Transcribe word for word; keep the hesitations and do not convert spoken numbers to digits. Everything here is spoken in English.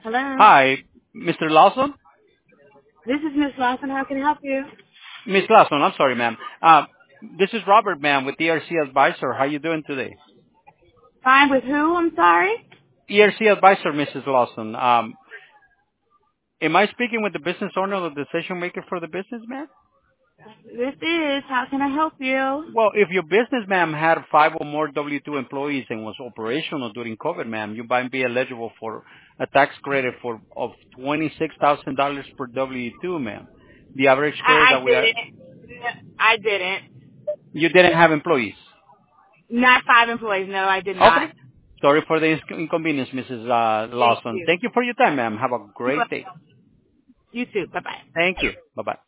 Hello. Hi, Mister Lawson? This is Miss Lawson. How can I help you? Miss Lawson, I'm sorry, ma'am. Uh, this is Robert, ma'am, with E R C Advisor. How you doing today? Fine with who? I'm sorry. E R C Advisor, Missus Lawson. Um, am I speaking with the business owner or the decision maker for the business, ma'am? This is. How can I help you? Well, if your business, ma'am, had five or more W two employees and was operational during COVID, ma'am, you might be eligible for a tax credit for of twenty-six thousand dollars per W two, ma'am. The average credit I, I that we are, didn't. I didn't. you didn't have employees. Not five employees. No, I did Okay. not. Sorry for the inc- inconvenience, Missus Uh, Thank Lawson. you. Thank you for your time, ma'am. Have a You're great day. welcome. You too. Bye bye. Thank you. Bye-bye.